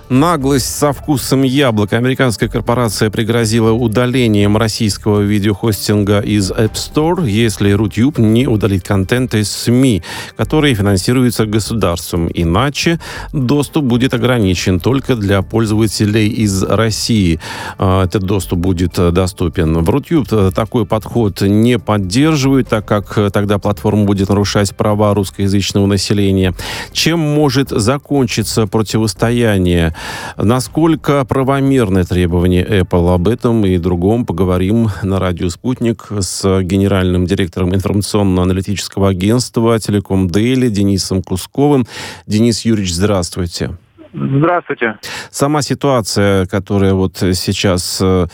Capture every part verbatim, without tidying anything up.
Наглость со вкусом яблока. Американская корпорация пригрозила удалением российского видеохостинга из App Store, если Рутюб не удалит контент из СМИ, которые финансируются государством. Иначе доступ будет ограничен только для пользователей из России. Этот доступ будет доступен. В Рутюб такой подход не поддерживает, так как тогда платформа будет нарушать права русскоязычного населения. Чем может закончиться противостояние? Насколько правомерны требования Apple? Об этом и другом поговорим на радио «Спутник» с генеральным директором информационно-аналитического агентства «Телеком Дейли» Денисом Кусковым. Денис Юрьевич, здравствуйте. Здравствуйте. Сама ситуация, которая вот сейчас э,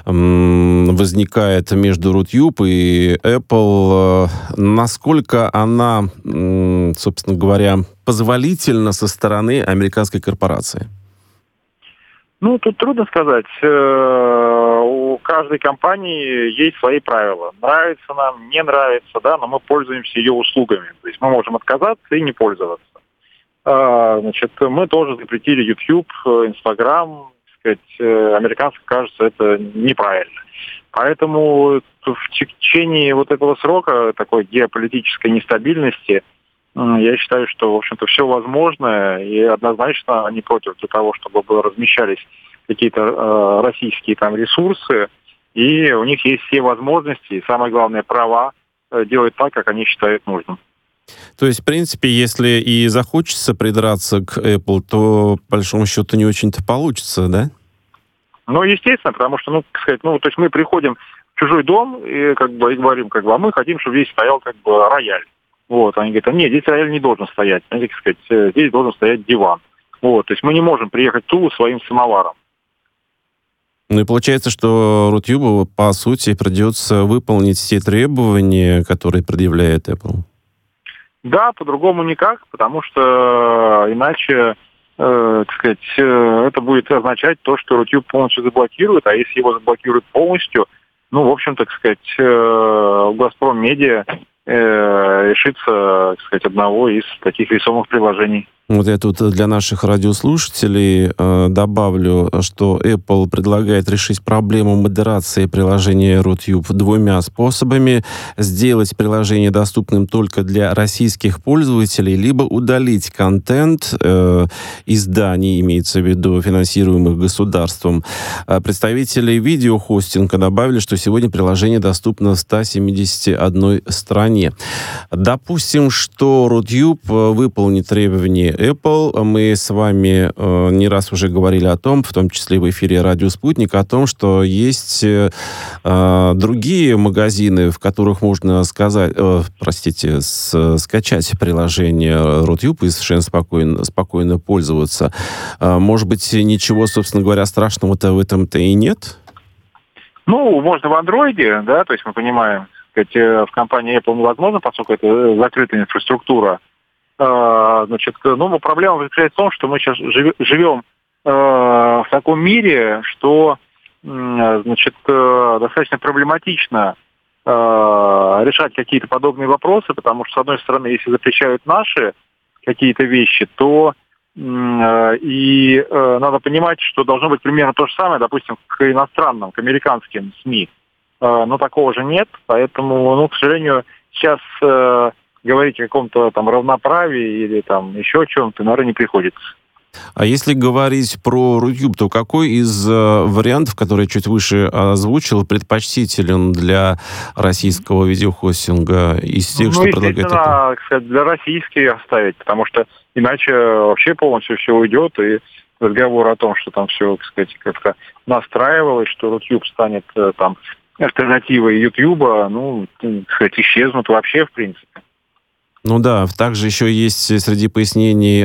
возникает между Рутюб и Apple, э, насколько она, э, собственно говоря, позволительна со стороны американской корпорации? Ну, тут трудно сказать. У каждой компании есть свои правила. Нравится нам, не нравится, да, но мы пользуемся ее услугами. То есть мы можем отказаться и не пользоваться. Значит, мы тоже запретили YouTube, Instagram. Так сказать, американцам кажется, это неправильно. Поэтому в течение вот этого срока, такой геополитической нестабильности, я считаю, что, в общем-то, все возможно, и однозначно они против того, чтобы размещались какие-то э, российские там ресурсы, и у них есть все возможности, и самое главное, права э, делать так, как они считают нужным. То есть, в принципе, если и захочется придраться к Apple, то, по большому счету, не очень-то получится, да? Ну, естественно, потому что, ну, так сказать, ну, то есть мы приходим в чужой дом и, как бы, и говорим, как бы, а мы хотим, чтобы здесь стоял, как бы, рояль. Вот, они говорят, нет, здесь рояль не должен стоять, знаете, как сказать, здесь должен стоять диван. Вот, то есть мы не можем приехать в Тулу своим самоваром. Ну и получается, что Рутюбу, по сути, придется выполнить все требования, которые предъявляет Apple. Да, по-другому никак, потому что иначе, э, так сказать, э, это будет означать то, что Рутюб полностью заблокирует, а если его заблокируют полностью, ну, в общем, так сказать, э, Газпром Медиа решится, так сказать, одного из таких весомых приложений. Вот я тут для наших радиослушателей э, добавлю, что Apple предлагает решить проблему модерации приложения Рутюб двумя способами. Сделать приложение доступным только для российских пользователей, либо удалить контент э, изданий, имеется в виду финансируемых государством. А представители видеохостинга добавили, что сегодня приложение доступно в ста семидесяти одной стране. Допустим, что Рутюб выполнит требования Apple. Мы с вами э, не раз уже говорили о том, в том числе в эфире «Радио Спутник», о том, что есть э, другие магазины, в которых можно сказать, э, простите, с, скачать приложение Рутюб и совершенно спокойно, спокойно пользоваться. Э, может быть, ничего, собственно говоря, страшного-то в этом-то и нет? Ну, можно в андроиде, да, то есть мы понимаем, сказать, в компании Apple невозможно, поскольку это закрытая инфраструктура. Значит, ну, проблема заключается в том, что мы сейчас живем э, в таком мире, что, э, значит, э, достаточно проблематично э, решать какие-то подобные вопросы, потому что, с одной стороны, если запрещают наши какие-то вещи, то э, и э, надо понимать, что должно быть примерно то же самое, допустим, к иностранным, к американским СМИ. Э, но такого же нет, поэтому, ну, к сожалению, сейчас... Э, говорить о каком-то там равноправии или там еще о чем-то, наверное, не приходится. А если говорить про Рутюб, то какой из э, вариантов, которые я чуть выше озвучил, предпочтителен для российского видеохостинга из тех, ну, что предлагает Apple? Кстати, для российских оставить, потому что иначе вообще полностью все уйдет, и разговор о том, что там все, так сказать, как-то настраивалось, что Рутюб станет там альтернативой Ютьюба, ну, так сказать, исчезнут вообще, в принципе. Ну да, также еще есть среди пояснений, э,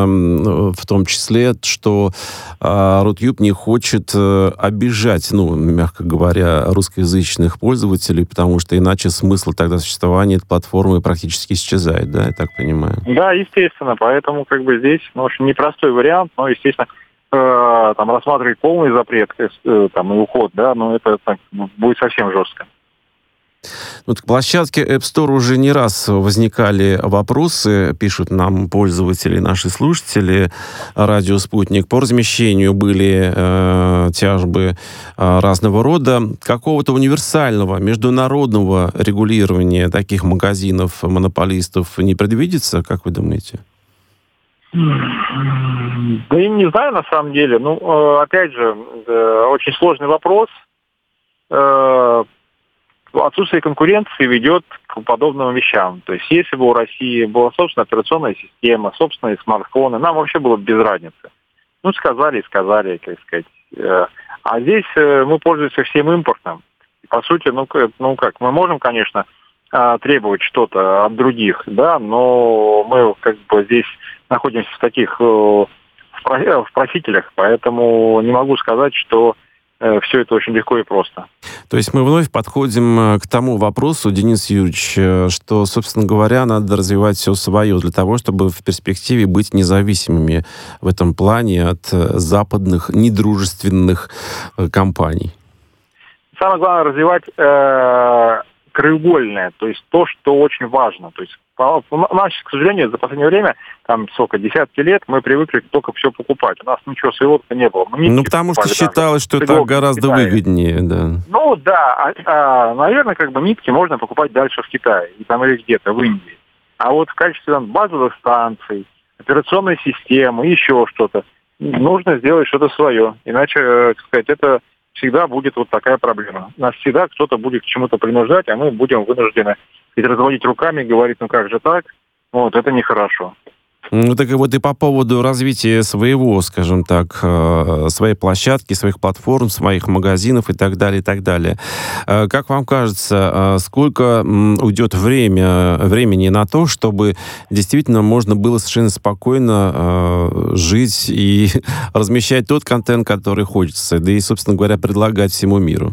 в том числе, что э, Рутюб не хочет э, обижать, ну, мягко говоря, русскоязычных пользователей, потому что иначе смысл тогда существования этой платформы практически исчезает, да, я так понимаю? Да, естественно, поэтому как бы здесь, ну, очень непростой вариант, но, естественно, э, там рассматривать полный запрет, э, там, и уход, да, но это так, будет совсем жестко. Вот к площадке App Store уже не раз возникали вопросы, пишут нам пользователи, наши слушатели радио «Спутник». По размещению были э, тяжбы э, разного рода. Какого-то универсального международного регулирования таких магазинов, монополистов не предвидится, как вы думаете? Да я не знаю, на самом деле. Ну, опять же, очень сложный вопрос. Отсутствие конкуренции ведет к подобным вещам. То есть, если бы у России была собственная операционная система, собственные смартфоны, нам вообще было бы без разницы. Ну, сказали и сказали, как сказать. А здесь мы пользуемся всем импортом. По сути, ну, ну как, мы можем, конечно, требовать что-то от других, да, но мы как бы здесь находимся в таких в просителях, поэтому не могу сказать, что все это очень легко и просто. То есть мы вновь подходим к тому вопросу, Денис Юрьевич, что, собственно говоря, надо развивать все свое для того, чтобы в перспективе быть независимыми в этом плане от западных недружественных компаний. Самое главное развивать э, краеугольное, то есть то, что очень важно. То есть у нас, к сожалению, за последнее время, там, сколько, десятки лет, мы привыкли только все покупать. У нас ничего своего-то не было. Мы ну, потому что считалось, что это гораздо выгоднее, да. Ну, да, а, а, наверное, как бы нитки можно покупать дальше в Китае, и там или где-то, в Индии. А вот в качестве там, базовых станций, операционной системы, еще что-то, нужно сделать что-то свое. Иначе, так сказать, это всегда будет вот такая проблема. Нас всегда кто-то будет к чему-то принуждать, а мы будем вынуждены разводить руками и говорить, ну как же так? Вот, это нехорошо. Ну, так и вот и по поводу развития своего, скажем так, своей площадки, своих платформ, своих магазинов и так далее, и так далее. Как вам кажется, сколько уйдет время, времени на то, чтобы действительно можно было совершенно спокойно жить и размещать тот контент, который хочется, да и, собственно говоря, предлагать всему миру?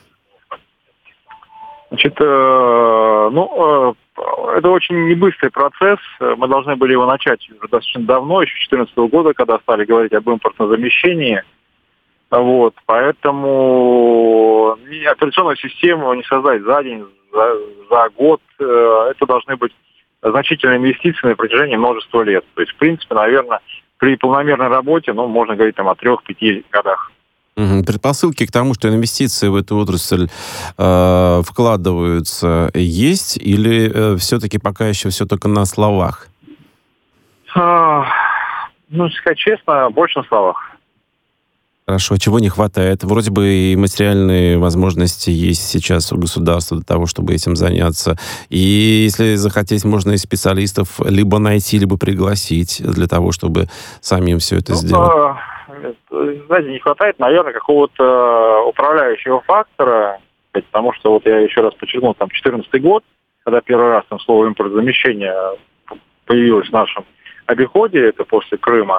Значит, ну, это очень небыстрый процесс. Мы должны были его начать уже достаточно давно, еще с две тысячи четырнадцатого года, когда стали говорить об импортном замещении. Вот, поэтому операционную систему не создать за день, за, за год. Это должны быть значительные инвестиции на протяжении множества лет. То есть, в принципе, наверное, при полномерной работе, ну, можно говорить там о трех-пяти годах. Угу. Предпосылки к тому, что инвестиции в эту отрасль э, вкладываются, есть или э, все-таки пока еще все только на словах? А, ну, сказать честно, больше на словах. Хорошо. Чего не хватает? Вроде бы и материальные возможности есть сейчас у государства для того, чтобы этим заняться. И если захотеть, можно и специалистов либо найти, либо пригласить для того, чтобы самим все это ну, сделать. А... Знаете, не хватает, наверное, какого-то управляющего фактора, потому что вот я еще раз подчеркнул, там, четырнадцатый год, когда первый раз там слово импортозамещение появилось в нашем обиходе, это после Крыма,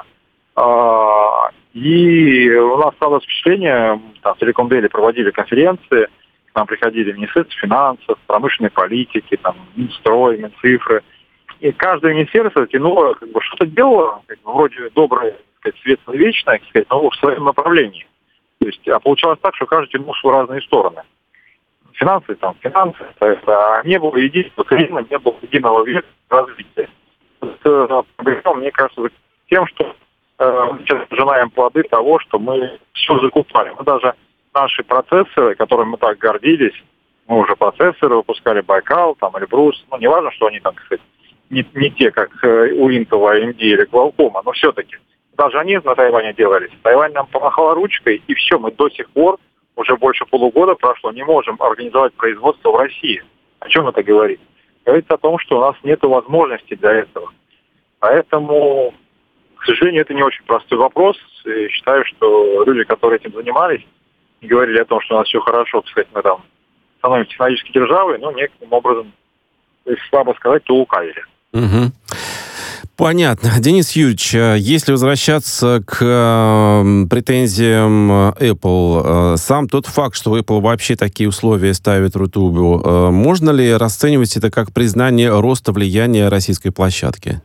и у нас стало впечатление, там, в Telecom Daily проводили конференции, к нам приходили Министерство финансов, промышленной политики, там, Минстрой, Минцифры, и каждое министерство тянуло, как бы, что-то делало, как бы, вроде доброе, светло-вечное, но в своем направлении. То есть, а получалось так, что каждый тянул в разные стороны. Финансы, там, финансы, это, а не было единого, не было единого вектора развития. Это проблема, мне кажется, тем, что э, мы сейчас пожинаем плоды того, что мы все закупали. Мы даже наши процессоры, которыми мы так гордились, мы уже процессоры выпускали, Байкал, там, Эльбрус, ну, не важно, что они там, кстати, не, не те, как у Intel, эй эм ди или Qualcomm, но все-таки даже они на Тайване делались. Тайвань нам помахала ручкой, и все, мы до сих пор, уже больше полугода прошло, не можем организовать производство в России. О чем это говорит? Говорится о том, что у нас нет возможности для этого. Поэтому, к сожалению, это не очень простой вопрос. И считаю, что люди, которые этим занимались, и говорили о том, что у нас все хорошо, кстати, мы там становимся технологической державой, но некоторым образом, если слабо сказать, то лукавили. Угу. Понятно. Денис Юрьевич, если возвращаться к э, претензиям Apple, э, сам тот факт, что Apple вообще такие условия ставит Рутубу, э, можно ли расценивать это как признание роста влияния российской площадки?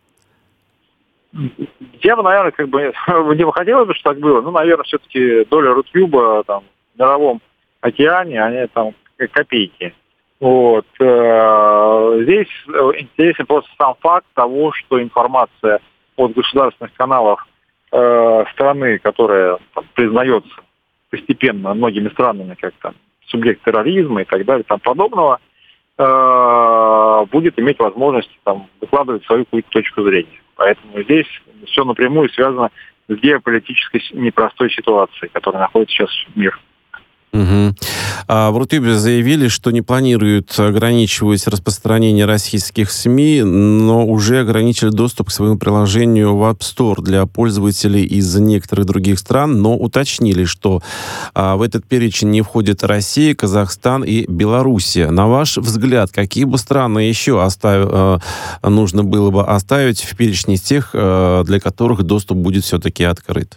Я бы, наверное, как бы не бы хотелось бы, что так было. Ну, наверное, все-таки доля Рутюба там в мировом океане, они там копейки. Вот. Здесь интересен просто сам факт того, что информация от государственных каналов страны, которая там признается постепенно многими странами, как там субъект терроризма и так далее, там подобного, будет иметь возможность там выкладывать свою какую-то точку зрения. Поэтому здесь все напрямую связано с геополитической непростой ситуацией, в которой находится сейчас мир. Угу. А в Рутюбе заявили, что не планируют ограничивать распространение российских СМИ, но уже ограничили доступ к своему приложению в App Store для пользователей из некоторых других стран, но уточнили, что а, в этот перечень не входят Россия, Казахстан и Белоруссия. На ваш взгляд, какие бы страны еще оставь, а, нужно было бы оставить в перечне тех, а, для которых доступ будет все-таки открыт?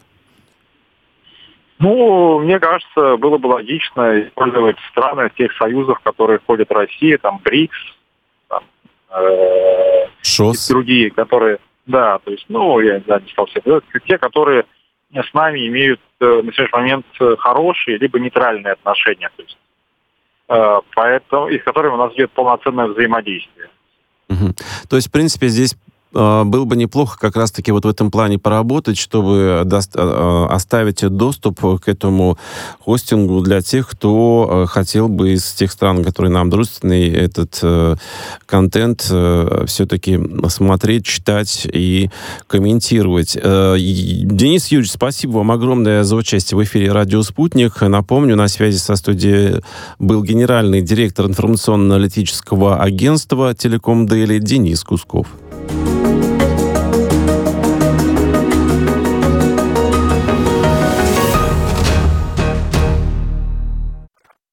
Ну, мне кажется, было бы логично использовать страны тех союзов, в которые входит Россия, там, БРИКС, там, э, и другие, которые, да, то есть, ну, я да, не стал себе говорить, те, которые с нами имеют э, на сегодняшний момент хорошие либо нейтральные отношения, то есть, э, поэтому, и с которыми у нас идет полноценное взаимодействие. Угу. То есть, в принципе, здесь было бы неплохо как раз-таки вот в этом плане поработать, чтобы доста- оставить доступ к этому хостингу для тех, кто хотел бы из тех стран, которые нам дружественны, этот э, контент э, все-таки смотреть, читать и комментировать. Э, Денис Юрьевич, спасибо вам огромное за участие в эфире «Радио Спутник». Напомню, на связи со студией был генеральный директор информационно-аналитического агентства «Телеком Дели» Денис Кусков.